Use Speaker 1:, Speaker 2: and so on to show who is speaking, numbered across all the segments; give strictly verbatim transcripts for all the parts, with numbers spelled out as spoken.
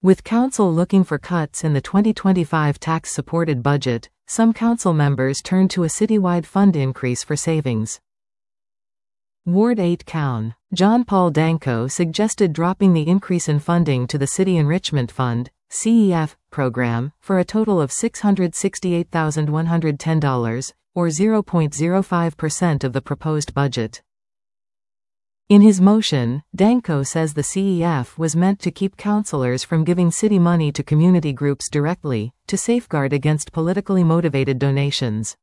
Speaker 1: With council looking for cuts in the twenty twenty-five tax-supported budget, some council members turned to a citywide fund increase for savings. Ward eight Cown. John Paul Danko suggested dropping the increase in funding to the City Enrichment Fund (C E F) program for a total of six hundred sixty-eight thousand one hundred ten dollars, or zero point zero five percent of the proposed budget. In his motion, Danko says the C E F was meant to keep councillors from giving city money to community groups directly, to safeguard against politically motivated donations.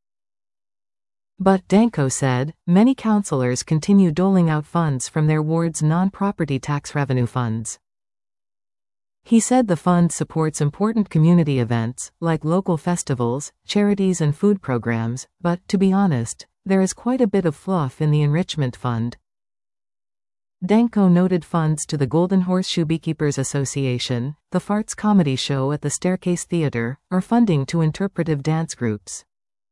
Speaker 1: But, Danko said, many councillors continue doling out funds from their ward's non-property tax revenue funds. He said the fund supports important community events, like local festivals, charities and food programs, but, to be honest, there is quite a bit of fluff in the enrichment fund. Danko noted funds to the Golden Horseshoe Beekeepers Association, the Farts comedy show at the Staircase Theatre, or funding to interpretive dance groups.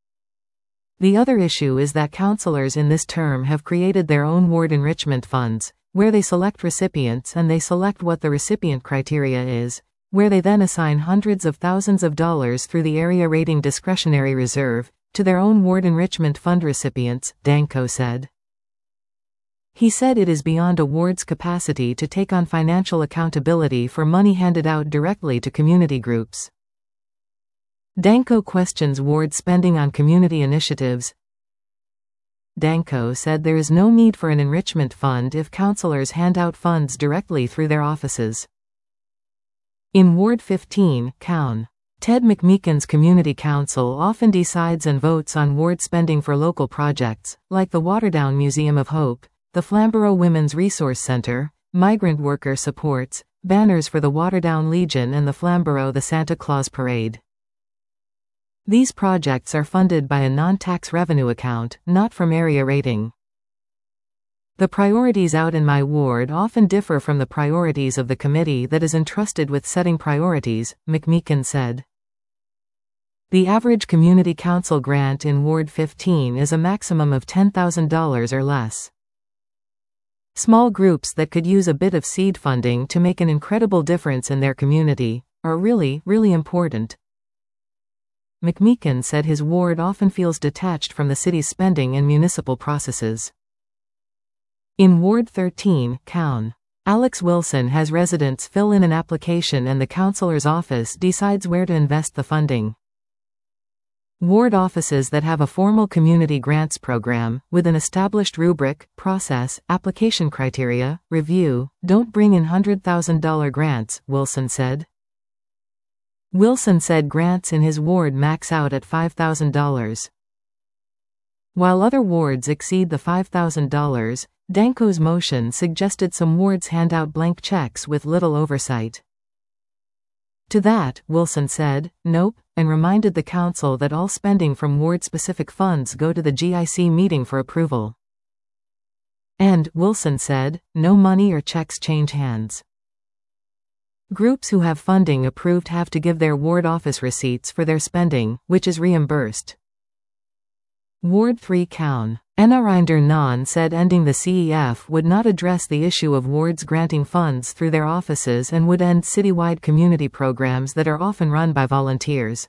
Speaker 1: The other issue is that councillors in this term have created their own ward enrichment funds, where they select recipients and they select what the recipient criteria is, where they then assign hundreds of thousands of dollars through the area rating discretionary reserve, to their own ward enrichment fund recipients, Danko said. He said it is beyond a ward's capacity to take on financial accountability for money handed out directly to community groups. Danko questions ward spending on community initiatives. Danko said there is no need for an enrichment fund if councillors hand out funds directly through their offices. In Ward fifteen, Cown. Ted McMeekin's Community Council often decides and votes on ward spending for local projects, like the Waterdown Museum of Hope, the Flamborough Women's Resource Center, migrant worker supports, banners for the Waterdown Legion and the Flamborough the Santa Claus Parade. These projects are funded by a non-tax revenue account, not from area rating. The priorities out in my ward often differ from the priorities of the committee that is entrusted with setting priorities, McMeekin said. The average community council grant in Ward fifteen is a maximum of ten thousand dollars or less. Small groups that could use a bit of seed funding to make an incredible difference in their community are really, really important. McMeekin said his ward often feels detached from the city's spending and municipal processes. In Ward thirteen, Cown. Alex Wilson has residents fill in an application and the councillor's office decides where to invest the funding. Ward offices that have a formal community grants program, with an established rubric, process, application criteria, review, don't bring in one hundred thousand dollar grants, Wilson said. Wilson said grants in his ward max out at five thousand dollars. While other wards exceed the five thousand dollars, Danko's motion suggested some wards hand out blank checks with little oversight. To that, Wilson said, nope, and reminded the council that all spending from ward-specific funds go to the G I C meeting for approval. And, Wilson said, no money or checks change hands. Groups who have funding approved have to give their ward office receipts for their spending, which is reimbursed. Ward three Cown. Enarinder Non said ending the C E F would not address the issue of wards granting funds through their offices and would end citywide community programs that are often run by volunteers.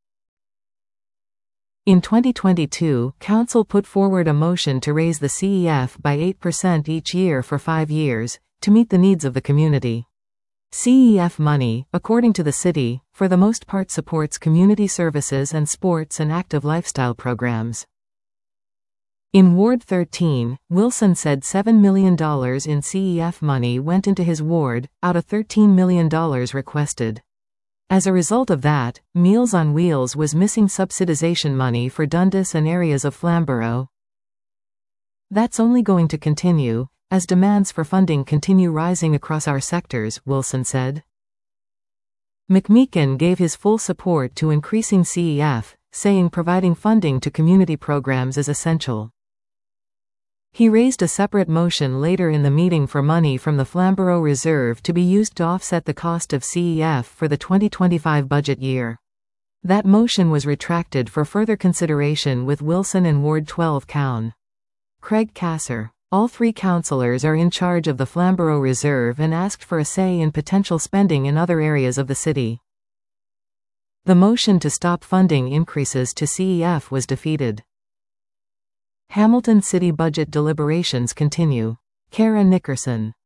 Speaker 1: In twenty twenty-two, Council put forward a motion to raise the C E F by eight percent each year for five years, to meet the needs of the community. C E F money, according to the city, for the most part supports community services and sports and active lifestyle programs. In Ward thirteen, Wilson said seven million dollars in C E F money went into his ward, out of thirteen million dollars requested. As a result of that, Meals on Wheels was missing subsidization money for Dundas and areas of Flamborough. That's only going to continue, as demands for funding continue rising across our sectors, Wilson said. McMeekin gave his full support to increasing C E F, saying providing funding to community programs is essential. He raised a separate motion later in the meeting for money from the Flamborough Reserve to be used to offset the cost of C E F for the twenty twenty-five budget year. That motion was retracted for further consideration with Wilson and Ward twelve Cown. Craig Kasser. All three councillors are in charge of the Flamborough Reserve and asked for a say in potential spending in other areas of the city. The motion to stop funding increases to C E F was defeated. Hamilton City budget deliberations continue. Kara Nickerson.